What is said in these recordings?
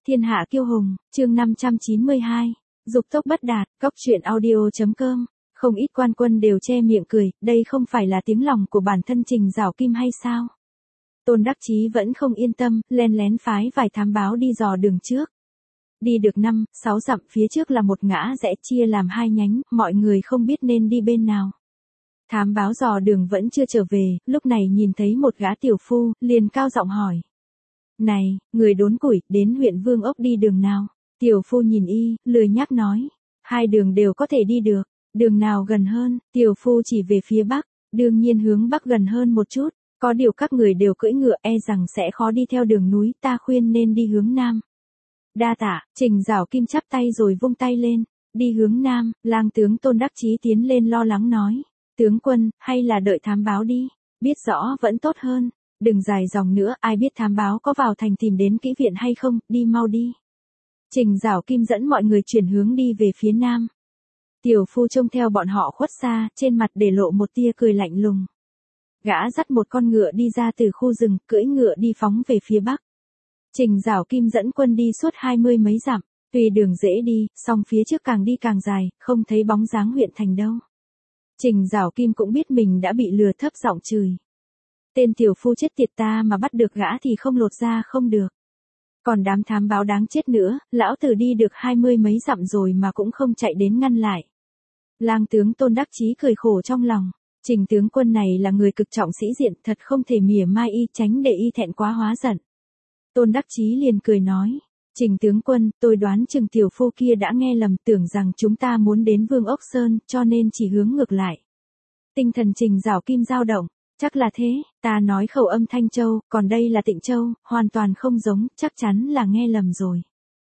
Thiên hạ kiêu hùng, chương 592, dục tốc bất đạt, cóc truyện audio.com. Không ít quan quân đều che miệng cười, đây không phải là tiếng lòng của bản thân Trình Giảo Kim hay sao? Tôn Đắc Chí vẫn không yên tâm, len lén phái vài thám báo đi dò đường trước. Đi được 5-6 dặm phía trước là một ngã rẽ chia làm hai nhánh, mọi người không biết nên đi bên nào. Thám báo dò đường vẫn chưa trở về, lúc này nhìn thấy một gã tiểu phu, liền cao giọng hỏi. Này, người đốn củi, đến huyện Vương Ốc đi đường nào? Tiểu phu nhìn y, lười nhác nói. Hai đường đều có thể đi được, đường nào gần hơn? Tiểu phu chỉ về phía bắc, đương nhiên hướng bắc gần hơn một chút. Có điều các người đều cưỡi ngựa e rằng sẽ khó đi theo đường núi, ta khuyên nên đi hướng nam. Đa tạ, Trình Giảo Kim chắp tay rồi vung tay lên. Đi hướng nam, lang tướng Tôn Đắc Chí tiến lên lo lắng nói. Tướng quân, hay là đợi thám báo đi, biết rõ vẫn tốt hơn. Đừng dài dòng nữa, ai biết thám báo có vào thành tìm đến kỹ viện hay không, đi mau đi. Trình Giảo Kim dẫn mọi người chuyển hướng đi về phía nam. Tiểu phu trông theo bọn họ khuất xa, trên mặt để lộ một tia cười lạnh lùng. Gã dắt một con ngựa đi ra từ khu rừng, cưỡi ngựa đi phóng về phía bắc. Trình Giảo Kim dẫn quân đi suốt 20 mấy dặm, tuy đường dễ đi, song phía trước càng đi càng dài, không thấy bóng dáng huyện thành đâu. Trình Giảo Kim cũng biết mình đã bị lừa, thấp giọng chửi. Tên tiểu phu chết tiệt, ta mà bắt được gã thì không lột ra không được. Còn đám thám báo đáng chết nữa, lão tử đi được 20 mấy dặm rồi mà cũng không chạy đến ngăn lại. Lang tướng Tôn Đắc Chí cười khổ trong lòng. Trình tướng quân này là người cực trọng sĩ diện, thật không thể mỉa mai y, tránh để y thẹn quá hóa giận. Tôn Đắc Chí liền cười nói. Trình tướng quân, tôi đoán chừng tiểu phu kia đã nghe lầm, tưởng rằng chúng ta muốn đến Vương Ốc Sơn, cho nên chỉ hướng ngược lại. Tinh thần Trình Giảo Kim dao động. Chắc là thế, ta nói khẩu âm Thanh Châu, còn đây là Tịnh Châu, hoàn toàn không giống, chắc chắn là nghe lầm rồi.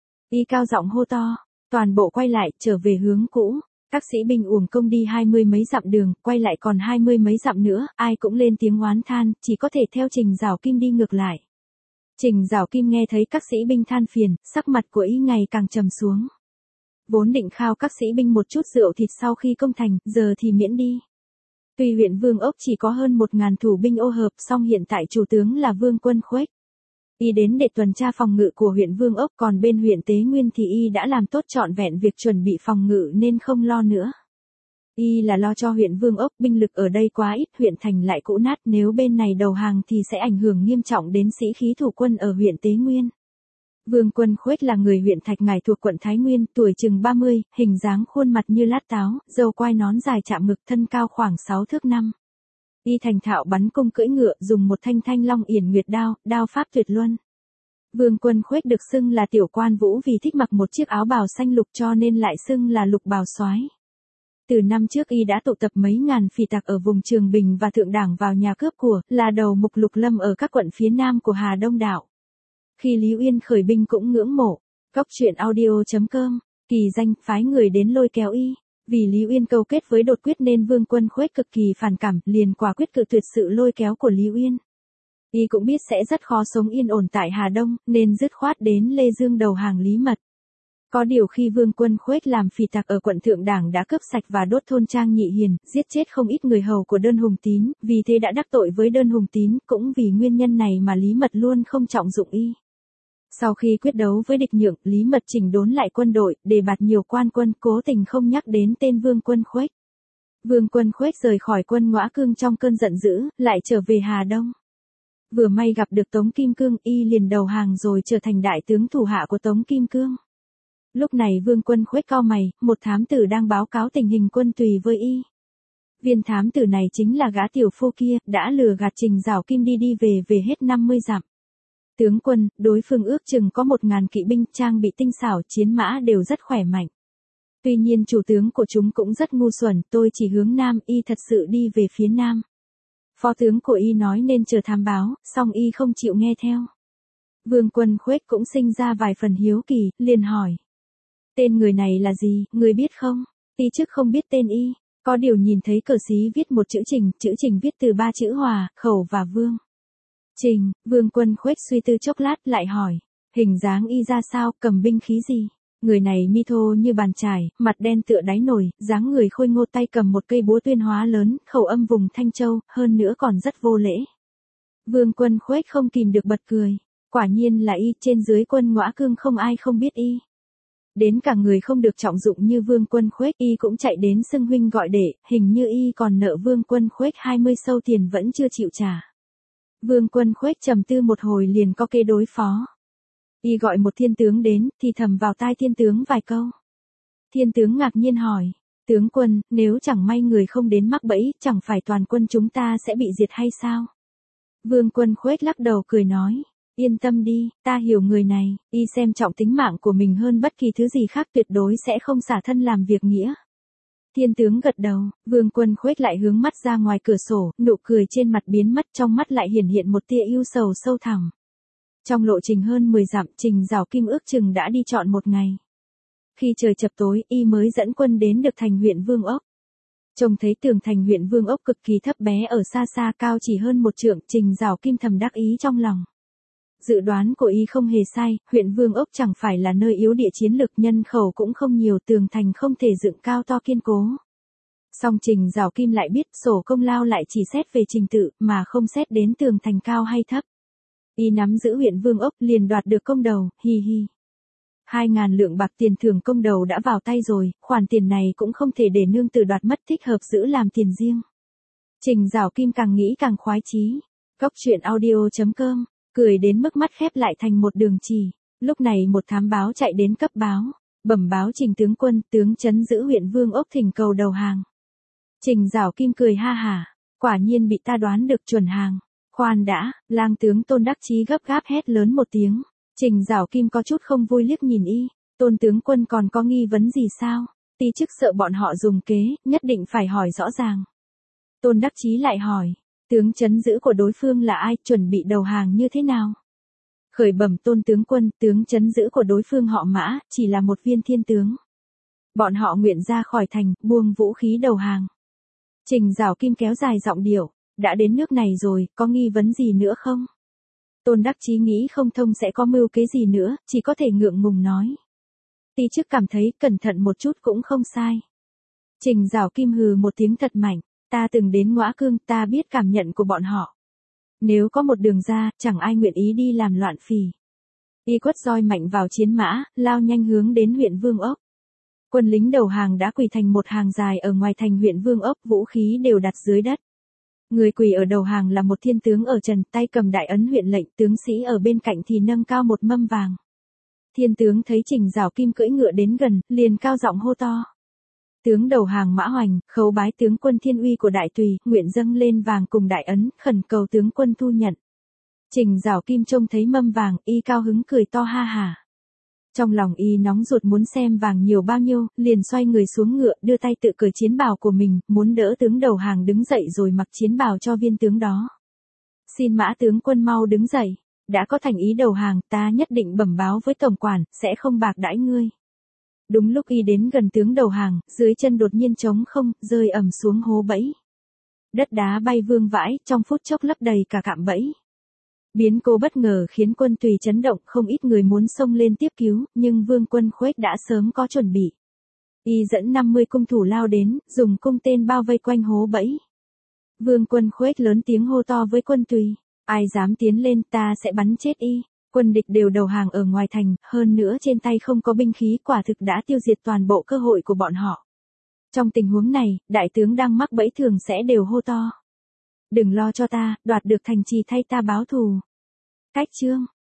Y cao giọng hô to, toàn bộ quay lại, trở về hướng cũ. Các sĩ binh uổng công đi 20 mấy dặm đường, quay lại còn 20 mấy dặm nữa, ai cũng lên tiếng oán than, chỉ có thể theo Trình Giảo Kim đi ngược lại. Trình Giảo Kim nghe thấy các sĩ binh than phiền, sắc mặt của y ngày càng trầm xuống. Vốn định khao các sĩ binh một chút rượu thịt sau khi công thành, giờ thì miễn đi. Tuy huyện Vương Ốc chỉ có hơn 1.000 thủ binh ô hợp, song hiện tại chủ tướng là Vương Quân Khuếch. Y đến để tuần tra phòng ngự của huyện Vương Ốc, còn bên huyện Tế Nguyên thì y đã làm tốt trọn vẹn việc chuẩn bị phòng ngự nên không lo nữa. Y là lo cho huyện Vương Ốc, binh lực ở đây quá ít, huyện thành lại cũ nát, nếu bên này đầu hàng thì sẽ ảnh hưởng nghiêm trọng đến sĩ khí thủ quân ở huyện Tế Nguyên. Vương Quân Khuếch là người huyện Thạch Ngải thuộc quận Thái Nguyên, tuổi chừng 30, hình dáng khuôn mặt như lát táo, râu quai nón dài chạm ngực, thân cao khoảng 6 thước 5. Y thành thạo bắn cung cưỡi ngựa, dùng một thanh Thanh Long Yển Nguyệt đao, đao pháp tuyệt luân. Vương Quân Khuếch được xưng là tiểu quan vũ vì thích mặc một chiếc áo bào xanh lục cho nên lại xưng là Lục Bào Soái. Từ năm trước y đã tụ tập mấy ngàn phỉ tặc ở vùng Trường Bình và Thượng Đảng vào nhà cướp của, là đầu mục Lục Lâm ở các quận phía nam của Hà Đông đảo. Khi Lý Uyên khởi binh cũng ngưỡng mộ. Cóc truyện audio.com, kỳ danh phái người đến lôi kéo y. Vì Lý Uyên câu kết với Đột Quyết nên Vương Quân Khuếch cực kỳ phản cảm, liền quả quyết cự tuyệt sự lôi kéo của Lý Uyên. Y cũng biết sẽ rất khó sống yên ổn tại Hà Đông, nên dứt khoát đến Lê Dương đầu hàng Lý Mật. Có điều khi Vương Quân Khuếch làm phỉ tặc ở quận Thượng Đảng đã cướp sạch và đốt thôn Trang Nhị Hiền, giết chết không ít người hầu của Đơn Hùng Tín, vì thế đã đắc tội với Đơn Hùng Tín, cũng vì nguyên nhân này mà Lý Mật luôn không trọng dụng y. Sau khi quyết đấu với địch nhượng, Lý Mật chỉnh đốn lại quân đội, đề bạt nhiều quan quân, cố tình không nhắc đến tên Vương Quân Khuếch. Vương Quân Khuếch rời khỏi quân Ngõa Cương trong cơn giận dữ, lại trở về Hà Đông. Vừa may gặp được Tống Kim Cương, y liền đầu hàng rồi trở thành đại tướng thủ hạ của Tống Kim Cương. Lúc này Vương Quân Khuếch cau mày, một thám tử đang báo cáo tình hình quân tùy với y. Viên thám tử này chính là gã tiểu phu kia, đã lừa gạt Trình Giảo Kim đi về hết 50 dặm. Tướng quân, đối phương ước chừng có 1.000 kỵ binh, trang bị tinh xảo, chiến mã đều rất khỏe mạnh. Tuy nhiên chủ tướng của chúng cũng rất ngu xuẩn, tôi chỉ hướng nam, y thật sự đi về phía nam. Phó tướng của y nói nên chờ thám báo, song y không chịu nghe theo. Vương Quân Khuếch cũng sinh ra vài phần hiếu kỳ, liền hỏi. Tên người này là gì, người biết không? Y trước không biết tên y, có điều nhìn thấy cờ xí viết một chữ Trình viết từ 3 chữ Hòa, Khẩu và Vương. Trình, Vương Quân Khuếch suy tư chốc lát lại hỏi, hình dáng y ra sao, cầm binh khí gì? Người này mi thô như bàn chải, mặt đen tựa đáy nồi, dáng người khôi ngô, tay cầm một cây búa tuyên hóa lớn, khẩu âm vùng Thanh Châu, hơn nữa còn rất vô lễ. Vương Quân Khuếch không kìm được bật cười. Quả nhiên là y, trên dưới quân Ngõa Cương không ai không biết y. Đến cả người không được trọng dụng như Vương Quân Khuếch y cũng chạy đến xưng huynh gọi đệ, hình như y còn nợ Vương Quân Khuếch 20 sâu tiền vẫn chưa chịu trả. Vương Quân Khuếch trầm tư một hồi liền có kế đối phó. Y gọi một thiên tướng đến, thì thầm vào tai thiên tướng vài câu. Thiên tướng ngạc nhiên hỏi, tướng quân, nếu chẳng may người không đến mắc bẫy, chẳng phải toàn quân chúng ta sẽ bị diệt hay sao? Vương Quân Khuếch lắc đầu cười nói, yên tâm đi, ta hiểu người này, y xem trọng tính mạng của mình hơn bất kỳ thứ gì khác, tuyệt đối sẽ không xả thân làm việc nghĩa. Thiên tướng gật đầu, Vương Quân Khuếch lại hướng mắt ra ngoài cửa sổ, nụ cười trên mặt biến mất, trong mắt lại hiển hiện một tia ưu sầu sâu thẳm. Trong lộ trình hơn 10 dặm, Trình Giảo Kim ước chừng đã đi trọn một ngày. Khi trời chập tối, y mới dẫn quân đến được thành huyện Vương Ốc. Trông thấy tường thành huyện Vương Ốc cực kỳ thấp bé ở xa xa, cao chỉ hơn một trượng, Trình Giảo Kim thầm đắc ý trong lòng. Dự đoán của y không hề sai, huyện Vương Ốc chẳng phải là nơi yếu địa chiến lược, nhân khẩu cũng không nhiều, tường thành không thể dựng cao to kiên cố. Song Trình Giảo Kim lại biết sổ công lao lại chỉ xét về trình tự, mà không xét đến tường thành cao hay thấp. Y nắm giữ huyện Vương Ốc liền đoạt được công đầu, hi hi. 2.000 lượng bạc tiền thưởng công đầu đã vào tay rồi, khoản tiền này cũng không thể để nương tử đoạt mất, thích hợp giữ làm tiền riêng. Trình Giảo Kim càng nghĩ càng khoái chí. Góc truyện audio.com, cười đến mức mắt khép lại thành một đường chỉ. Lúc này một thám báo chạy đến cấp báo, bẩm báo Trình tướng quân, tướng trấn giữ huyện Vương Ốc thỉnh cầu đầu hàng. Trình Giảo Kim cười ha hả, quả nhiên bị ta đoán được chuẩn hàng. Khoan đã, lang tướng Tôn Đắc Chí gấp gáp hét lớn một tiếng. Trình Giảo Kim có chút không vui liếc nhìn y, Tôn tướng quân còn có nghi vấn gì sao? Ti chức sợ bọn họ dùng kế, nhất định phải hỏi rõ ràng. Tôn Đắc Chí lại hỏi, tướng trấn giữ của đối phương là ai, chuẩn bị đầu hàng như thế nào? Khởi bẩm Tôn tướng quân, tướng trấn giữ của đối phương họ Mã, chỉ là một viên thiên tướng. Bọn họ nguyện ra khỏi thành, buông vũ khí đầu hàng. Trình Giảo Kim kéo dài giọng điệu, đã đến nước này rồi, có nghi vấn gì nữa không? Tôn Đắc Chí nghĩ không thông sẽ có mưu kế gì nữa, chỉ có thể ngượng ngùng nói. Ti chức cảm thấy cẩn thận một chút cũng không sai. Trình Giảo Kim hừ một tiếng thật mạnh, ta từng đến Ngõa Cương, ta biết cảm nhận của bọn họ. Nếu có một đường ra, chẳng ai nguyện ý đi làm loạn phì. Y quất roi mạnh vào chiến mã, lao nhanh hướng đến huyện Vương Ốc. Quân lính đầu hàng đã quỳ thành một hàng dài ở ngoài thành huyện Vương Ốc, vũ khí đều đặt dưới đất. Người quỳ ở đầu hàng là một thiên tướng ở trần, tay cầm đại ấn huyện lệnh, tướng sĩ ở bên cạnh thì nâng cao một mâm vàng. Thiên tướng thấy Trình Giảo Kim cưỡi ngựa đến gần, liền cao giọng hô to. Tướng đầu hàng Mã Hoành, khấu bái tướng quân thiên uy của đại tùy, nguyện dâng lên vàng cùng đại ấn, khẩn cầu tướng quân thu nhận. Trình Giảo Kim trông thấy mâm vàng, y cao hứng cười to ha hả. Trong lòng y nóng ruột muốn xem vàng nhiều bao nhiêu, liền xoay người xuống ngựa, đưa tay tự cởi chiến bào của mình, muốn đỡ tướng đầu hàng đứng dậy rồi mặc chiến bào cho viên tướng đó. Xin Mã tướng quân mau đứng dậy, đã có thành ý đầu hàng, ta nhất định bẩm báo với tổng quản, sẽ không bạc đãi ngươi. Đúng lúc y đến gần tướng đầu hàng, dưới chân đột nhiên trống không, rơi ầm xuống hố bẫy. Đất đá bay vương vãi, trong phút chốc lấp đầy cả cạm bẫy. Biến cố bất ngờ khiến quân Tùy chấn động, không ít người muốn xông lên tiếp cứu, nhưng Vương Quân Khuếch đã sớm có chuẩn bị. Y dẫn 50 cung thủ lao đến, dùng cung tên bao vây quanh hố bẫy. Vương Quân Khuếch lớn tiếng hô to với quân Tùy, ai dám tiến lên ta sẽ bắn chết y. Quân địch đều đầu hàng ở ngoài thành, hơn nữa trên tay không có binh khí, quả thực đã tiêu diệt toàn bộ cơ hội của bọn họ. Trong tình huống này, đại tướng đang mắc bẫy thường sẽ đều hô to. Đừng lo cho ta, đoạt được thành trì thay ta báo thù. Cách chương